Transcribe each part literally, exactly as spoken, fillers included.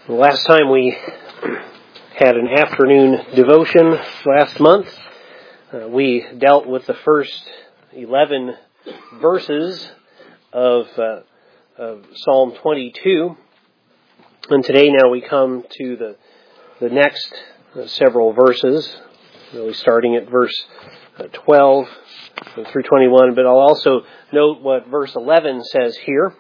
Last time we had an afternoon devotion last month, uh, we dealt with the first eleven verses of, uh, of Psalm twenty-two, and today now we come to the the next uh, several verses, really starting at verse uh, twelve through twenty-one, but I'll also note what verse eleven says here.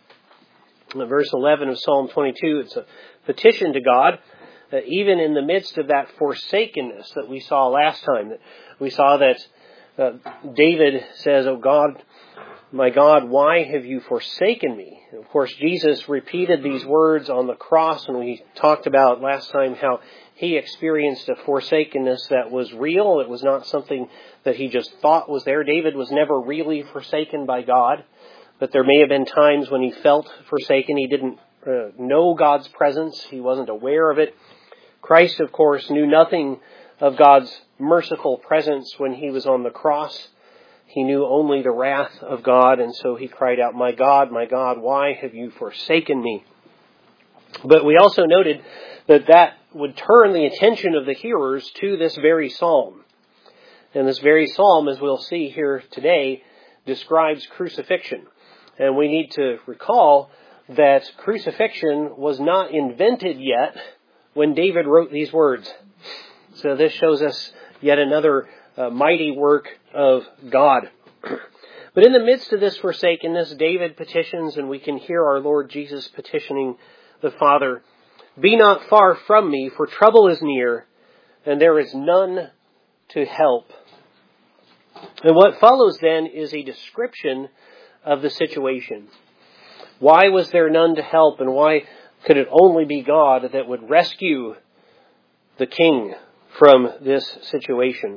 In verse eleven of Psalm twenty-two, it's a petition to God, uh, even in the midst of that forsakenness that we saw last time. That we saw that uh, David says, "Oh God, my God, why have you forsaken me?" And of course, Jesus repeated these words on the cross, and we talked about last time how he experienced a forsakenness that was real. It was not something that he just thought was there. David was never really forsaken by God, but there may have been times when he felt forsaken. He didn't uh, know God's presence. He wasn't aware of it. Christ, of course, knew nothing of God's merciful presence when he was on the cross. He knew only the wrath of God, and so he cried out, "My God, my God, why have you forsaken me?" But we also noted that that would turn the attention of the hearers to this very psalm. And this very psalm, as we'll see here today, describes crucifixion. And we need to recall that crucifixion was not invented yet when David wrote these words. So this shows us yet another uh, mighty work of God. But in the midst of this forsakenness, David petitions, and we can hear our Lord Jesus petitioning the Father, "Be not far from me, for trouble is near, and there is none to help." And what follows then is a description of the situation. Why was there none to help, and why could it only be God that would rescue the king from this situation?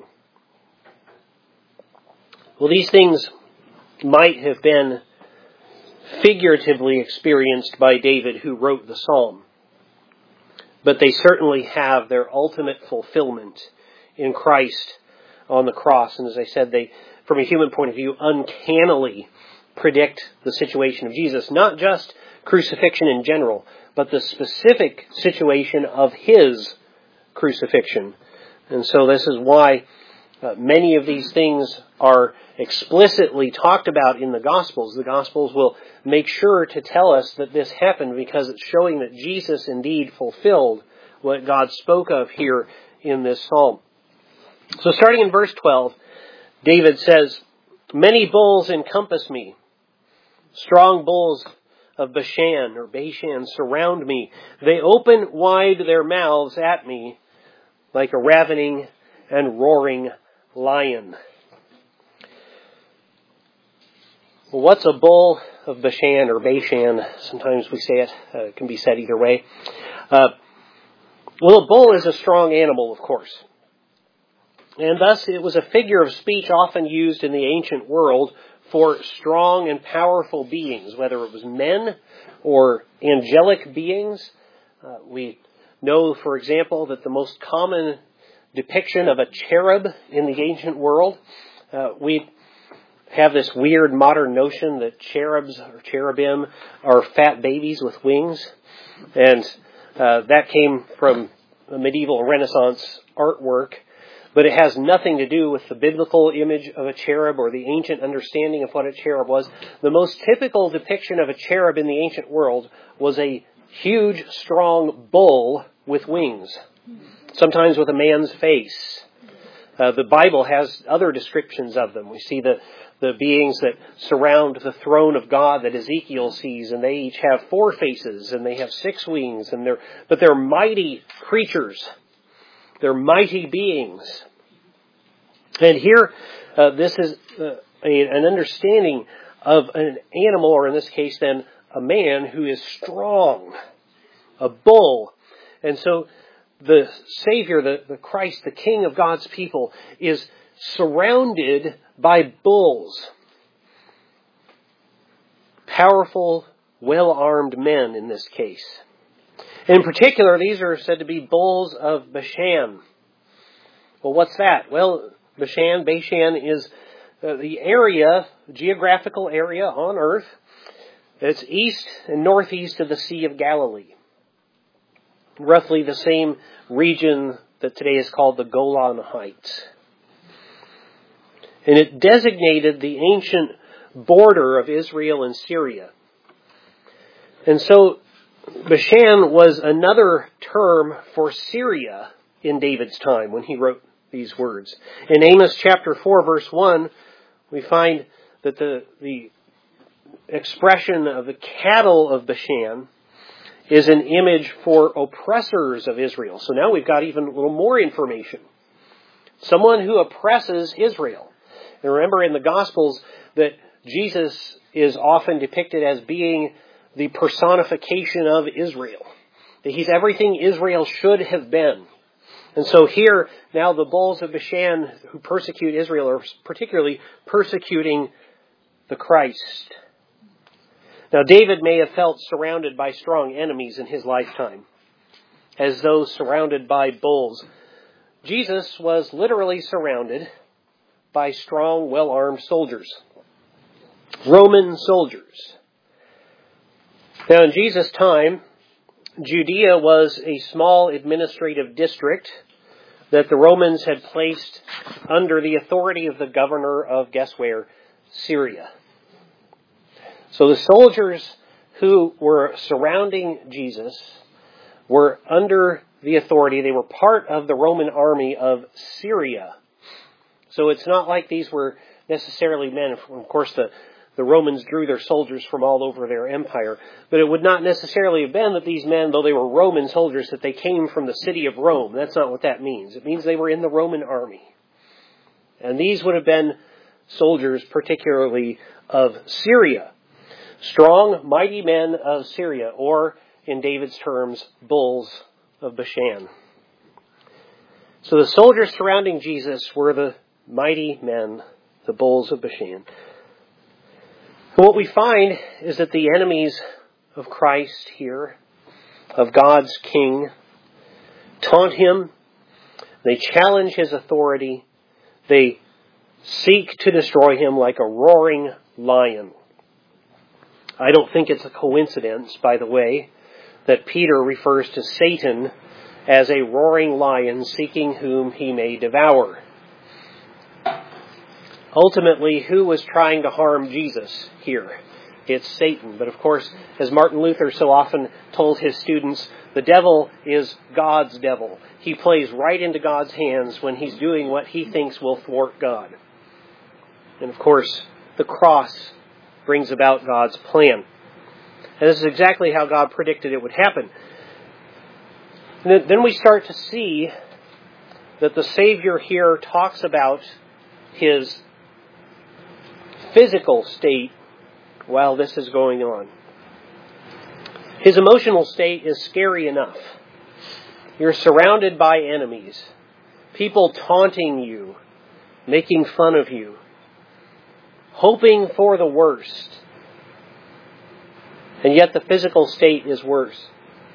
Well, these things might have been figuratively experienced by David, who wrote the psalm, but they certainly have their ultimate fulfillment in Christ on the cross. And as I said, they, from a human point of view, uncannily predict the situation of Jesus, not just crucifixion in general, but the specific situation of his crucifixion. And so this is why uh, many of these things are explicitly talked about in the Gospels. The Gospels will make sure to tell us that this happened because it's showing that Jesus indeed fulfilled what God spoke of here in this psalm. So starting in verse twelve, David says, "Many bulls encompass me. Strong bulls of Bashan or Bashan surround me. They open wide their mouths at me like a ravening and roaring lion." Well, what's a bull of Bashan or Bashan? Sometimes we say it. Uh, it can be said either way. Uh, well, a bull is a strong animal, of course. And thus it was a figure of speech often used in the ancient world for strong and powerful beings, whether it was men or angelic beings. Uh, we know, for example, that the most common depiction of a cherub in the ancient world, uh, we have this weird modern notion that cherubs or cherubim are fat babies with wings. And uh, that came from a medieval Renaissance artwork. But it has nothing to do with the biblical image of a cherub or the ancient understanding of what a cherub was. The most typical depiction of a cherub in the ancient world was a huge, strong bull with wings, sometimes with a man's face. Uh, the Bible has other descriptions of them. We see the, the beings that surround the throne of God that Ezekiel sees, and they each have four faces, and they have six wings, and they're but they're mighty creatures. They're mighty beings. And here, uh, this is uh, a, an understanding of an animal, or in this case then, a man who is strong, a bull. And so the Savior, the, the Christ, the King of God's people, is surrounded by bulls. Powerful, well-armed men in this case. In particular, these are said to be bulls of Bashan. Well, what's that? Well, Bashan, Bashan is uh, the area, geographical area on earth that's east and northeast of the Sea of Galilee. roughly the same region that today is called the Golan Heights. And it designated the ancient border of Israel and Syria. And so Bashan was another term for Syria in David's time when he wrote these words. In Amos chapter four, verse one, we find that the, the expression of the cattle of Bashan is an image for oppressors of Israel. So now we've got even a little more information. Someone who oppresses Israel. And remember in the Gospels that Jesus is often depicted as being the personification of Israel. That he's everything Israel should have been. And so here, now the bulls of Bashan who persecute Israel are particularly persecuting the Christ. Now David may have felt surrounded by strong enemies in his lifetime, as those surrounded by bulls. Jesus was literally surrounded by strong, well-armed soldiers. Roman soldiers. Now in Jesus' time, Judea was a small administrative district that the Romans had placed under the authority of the governor of, guess where, Syria. So the soldiers who were surrounding Jesus were under the authority, they were part of the Roman army of Syria. So it's not like these were necessarily men. Of course, the, the Romans drew their soldiers from all over their empire. But it would not necessarily have been that these men, though they were Roman soldiers, that they came from the city of Rome. That's not what that means. It means they were in the Roman army. And these would have been soldiers particularly of Syria. Strong, mighty men of Syria, or in David's terms, bulls of Bashan. So the soldiers surrounding Jesus were the mighty men, the bulls of Bashan. And what we find is that the enemies of Christ here, of God's King, taunt him, they challenge his authority, they seek to destroy him like a roaring lion. I don't think it's a coincidence, by the way, that Peter refers to Satan as a roaring lion seeking whom he may devour. Ultimately, who was trying to harm Jesus here? It's Satan. But of course, as Martin Luther so often told his students, the devil is God's devil. He plays right into God's hands when he's doing what he thinks will thwart God. And of course, the cross brings about God's plan. And this is exactly how God predicted it would happen. And then we start to see that the Savior here talks about his physical state while this is going on. His emotional state is scary enough. You're surrounded by enemies, people taunting you, making fun of you, hoping for the worst. And yet the physical state is worse.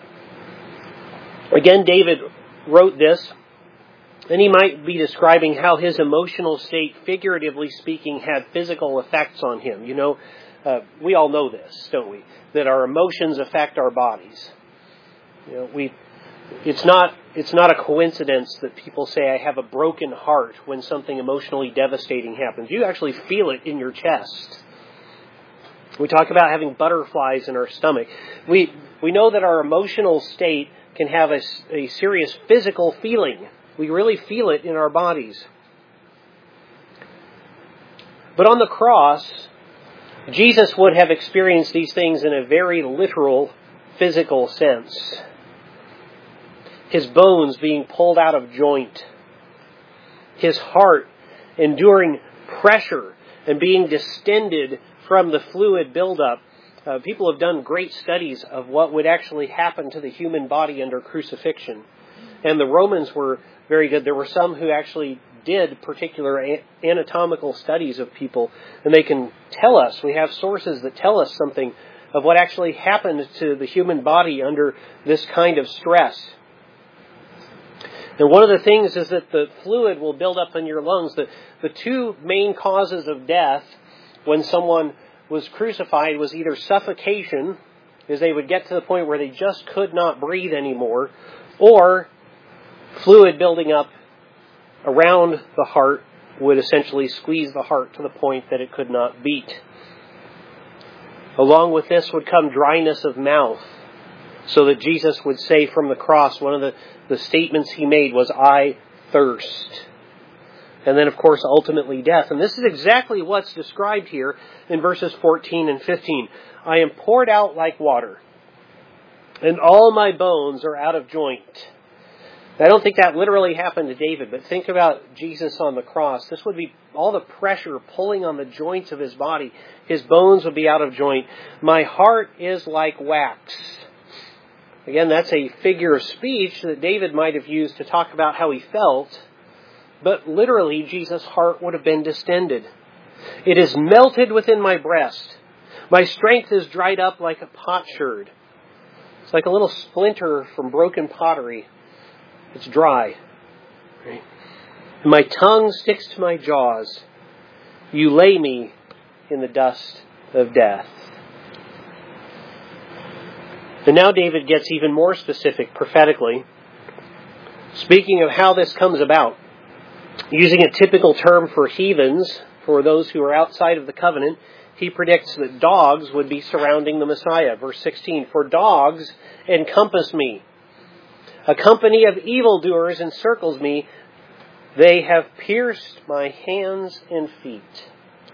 Again, David wrote this, and he might be describing how his emotional state, figuratively speaking, had physical effects on him. You know, uh, we all know this, don't we? That our emotions affect our bodies. You know, we. It's not. It's not a coincidence that people say, "I have a broken heart" when something emotionally devastating happens. You actually feel it in your chest. We talk about having butterflies in our stomach. We we know that our emotional state can have a, a serious physical feeling. We really feel it in our bodies. But on the cross, Jesus would have experienced these things in a very literal, physical sense. His bones being pulled out of joint. His heart enduring pressure and being distended from the fluid buildup. Uh, people have done great studies of what would actually happen to the human body under crucifixion. And the Romans were very good. There were some who actually did particular anatomical studies of people. And they can tell us, we have sources that tell us something of what actually happened to the human body under this kind of stress. And one of the things is that the fluid will build up in your lungs. The, the two main causes of death when someone was crucified was either suffocation is they would get to the point where they just could not breathe anymore, or fluid building up around the heart would essentially squeeze the heart to the point that it could not beat. Along with this would come dryness of mouth, so that Jesus would say from the cross, one of the, the statements he made was, "I thirst." And then, of course, ultimately death. And this is exactly what's described here in verses fourteen and fifteen. "I am poured out like water, and all my bones are out of joint." I don't think that literally happened to David, but think about Jesus on the cross. This would be all the pressure pulling on the joints of his body. His bones would be out of joint. "My heart is like wax." Again, that's a figure of speech that David might have used to talk about how he felt, but literally Jesus' heart would have been distended. "It is melted within my breast. My strength is dried up like a potsherd." It's like a little splinter from broken pottery. It's dry. Right? "My tongue sticks to my jaws. You lay me in the dust of death." And now David gets even more specific prophetically, speaking of how this comes about. Using a typical term for heathens, for those who are outside of the covenant, he predicts that dogs would be surrounding the Messiah. Verse sixteen, "For dogs encompass me. A company of evildoers encircles me. They have pierced my hands and feet."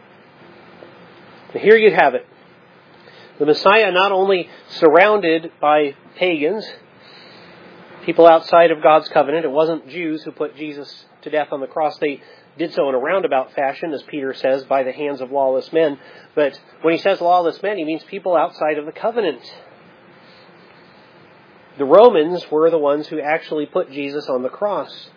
And here you have it. The Messiah not only surrounded by pagans, people outside of God's covenant. It wasn't Jews who put Jesus to death on the cross. They did so in a roundabout fashion, as Peter says, by the hands of lawless men. But when he says lawless men, he means people outside of the covenant. The Romans were the ones who actually put Jesus on the cross.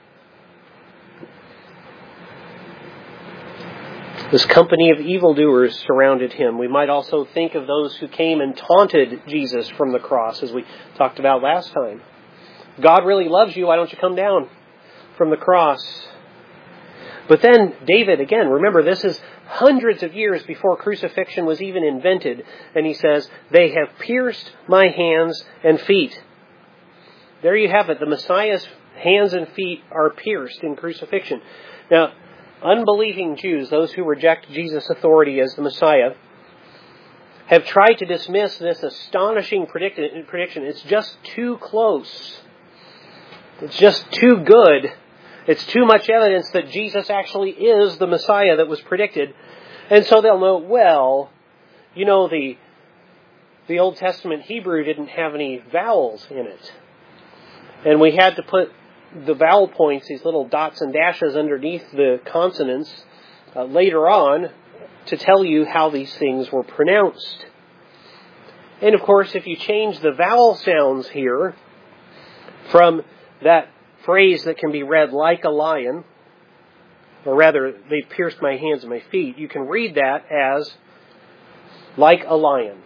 This company of evildoers surrounded him. We might also think of those who came and taunted Jesus from the cross, as we talked about last time. God really loves you. Why don't you come down from the cross? But then David, again, remember, this is hundreds of years before crucifixion was even invented. And he says, "They have pierced my hands and feet." There you have it. The Messiah's hands and feet are pierced in crucifixion. Now, unbelieving Jews, those who reject Jesus' authority as the Messiah, have tried to dismiss this astonishing prediction. It's just too close. It's just too good. It's too much evidence that Jesus actually is the Messiah that was predicted. And so they'll know, well, you know, the, the Old Testament Hebrew didn't have any vowels in it. And we had to put the vowel points, these little dots and dashes underneath the consonants, uh, later on to tell you how these things were pronounced. And of course, if you change the vowel sounds here from that phrase that can be read like a lion, or rather, they pierced my hands and my feet, you can read that as like a lion.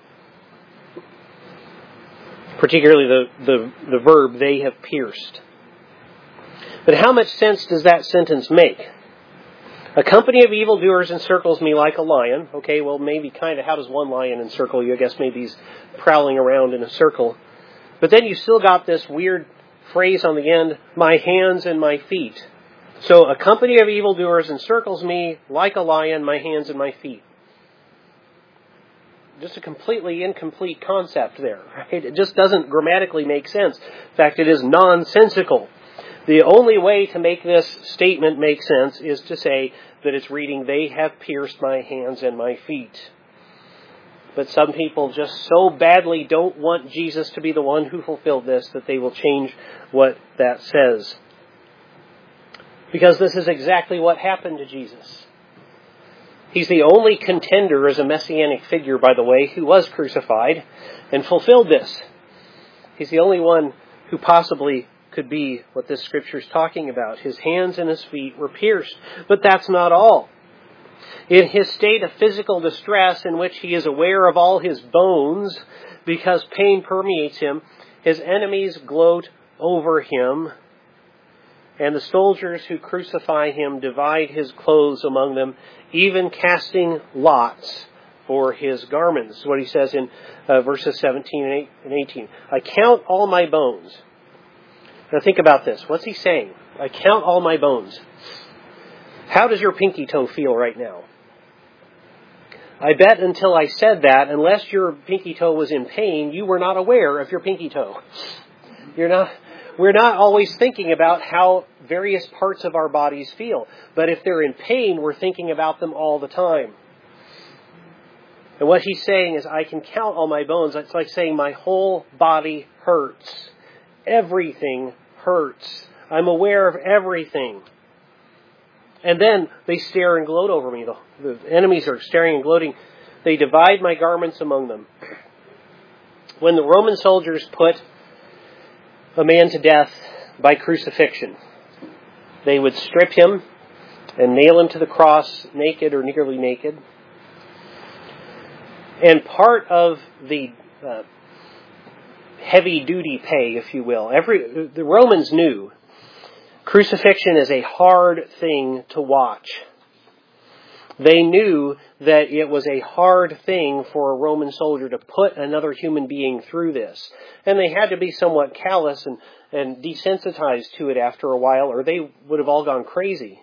Particularly the, the, the verb, "they have pierced." But how much sense does that sentence make? A company of evildoers encircles me like a lion. Okay, well, maybe kind of, how does one lion encircle you? I guess maybe he's prowling around in a circle. But then you still got this weird phrase on the end, "my hands and my feet." So a company of evildoers encircles me like a lion, my hands and my feet. Just a completely incomplete concept there, right? It just doesn't grammatically make sense. In fact, it is nonsensical. The only way to make this statement make sense is to say that it's reading, "they have pierced my hands and my feet." But some people just so badly don't want Jesus to be the one who fulfilled this that they will change what that says. Because this is exactly what happened to Jesus. He's the only contender as a messianic figure, by the way, who was crucified and fulfilled this. He's the only one who possibly could be what this scripture is talking about. His hands and his feet were pierced. But that's not all. In his state of physical distress, in which he is aware of all his bones because pain permeates him, his enemies gloat over him, and the soldiers who crucify him divide his clothes among them, even casting lots for his garment. This is what he says in uh, verses seventeen and eighteen. I count all my bones. Now think about this. What's he saying? I count all my bones. How does your pinky toe feel right now? I bet until I said that, unless your pinky toe was in pain, you were not aware of your pinky toe. You're not, we're not always thinking about how various parts of our bodies feel. But if they're in pain, we're thinking about them all the time. And what he's saying is, I can count all my bones. It's like saying my whole body hurts. Everything hurts. I'm aware of everything. And then they stare and gloat over me. The, the enemies are staring and gloating. They divide my garments among them. When the Roman soldiers put a man to death by crucifixion, they would strip him and nail him to the cross naked or nearly naked. And part of the uh, heavy-duty pay, if you will, every the Romans knew crucifixion is a hard thing to watch. They knew that it was a hard thing for a Roman soldier to put another human being through this. And they had to be somewhat callous and, and desensitized to it after a while, or they would have all gone crazy.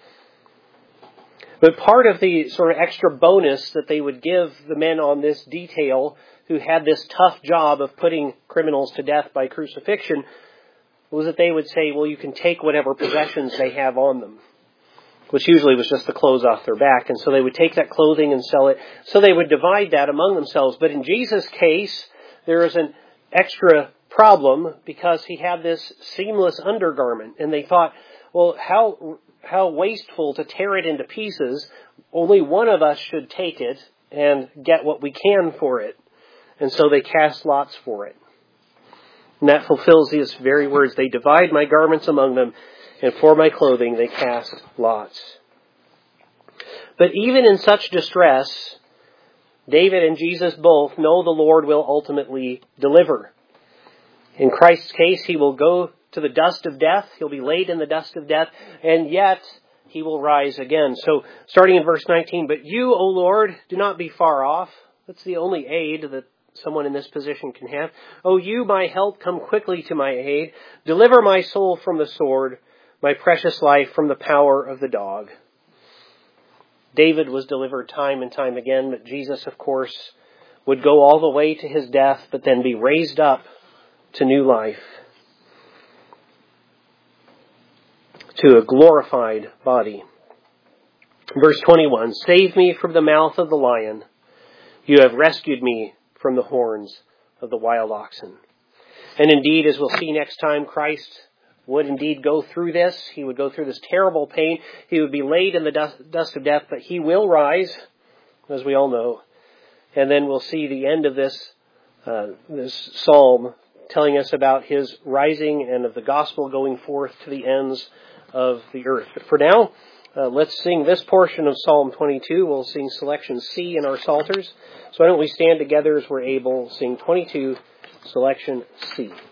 But part of the sort of extra bonus that they would give the men on this detail who had this tough job of putting criminals to death by crucifixion was that they would say, well, you can take whatever possessions they have on them, which usually was just the clothes off their back. And so they would take that clothing and sell it. So they would divide that among themselves. But in Jesus' case, there is an extra problem because he had this seamless undergarment. And they thought, well, how how wasteful to tear it into pieces. Only one of us should take it and get what we can for it. And so they cast lots for it. And that fulfills these very words. They divide my garments among them, and for my clothing they cast lots. But even in such distress, David and Jesus both know the Lord will ultimately deliver. In Christ's case, he will go to the dust of death. He'll be laid in the dust of death, and yet he will rise again. So starting in verse nineteen, but you, O Lord, do not be far off. That's the only aid that someone in this position can have. O you, my help, come quickly to my aid. Deliver my soul from the sword, my precious life from the power of the dog. David was delivered time and time again, but Jesus, of course, would go all the way to his death, but then be raised up to new life, to a glorified body. Verse twenty-one, save me from the mouth of the lion. You have rescued me from the horns of the wild oxen. And indeed, as we'll see next time, Christ would indeed go through this. He would go through this terrible pain. He would be laid in the dust, dust of death, but he will rise, as we all know. And then we'll see the end of this, uh, this psalm telling us about his rising and of the gospel going forth to the ends of the earth. But for now, Uh, let's sing this portion of Psalm twenty-two. We'll sing selection C in our Psalters. So why don't we stand together as we're able, sing twenty-two, selection C.